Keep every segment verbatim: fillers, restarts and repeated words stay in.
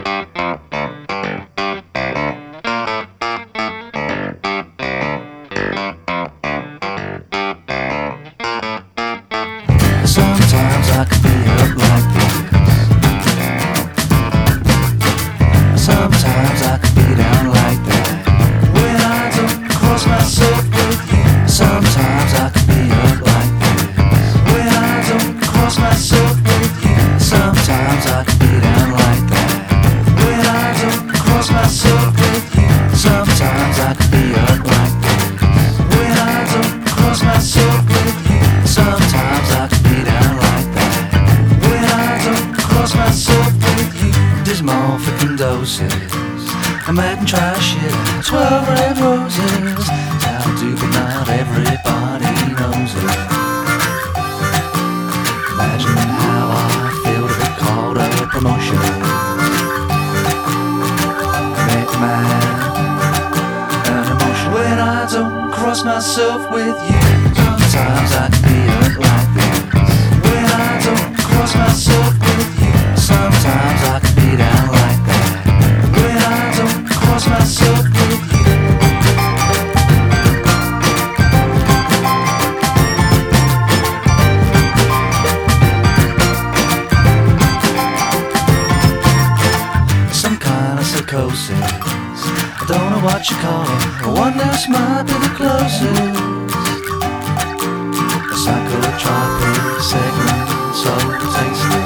Sometimes I can be up like this. Sometimes I can be down like that. When I don't cross myself with you. Sometimes I can be up like this. When I don't cross myself with you. Sometimes I can be down like that. When I don't cross myself with you. Sometimes I can be up like this. When I don't cross myself with you. Sometimes I can be down like that. When I don't cross myself with you. Dismal freaking doses. I'm mad and try shit. Twelve red roses. How to, but not everybody knows it. Imagine how I feel to be called a promotion. Make mad an emotion. When I don't cross myself with you. Sometimes I can be up like this. When I don't cross myself with you. Sometimes I can be down like that. When I don't cross myself with you. Some kind of psychosis. I don't know what you call it. One else might be the closest. Psychotropic segment, so tasty.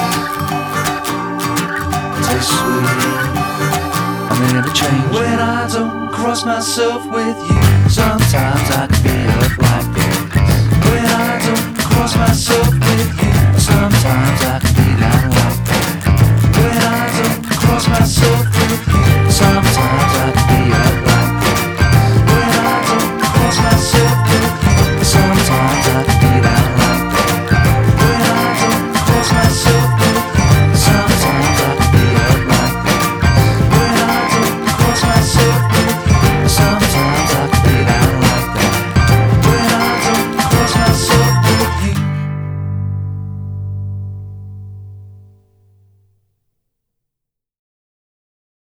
Tastes sweet, and then it changes. When I don't cross myself with you. Sometimes I can be up like this. When I don't cross myself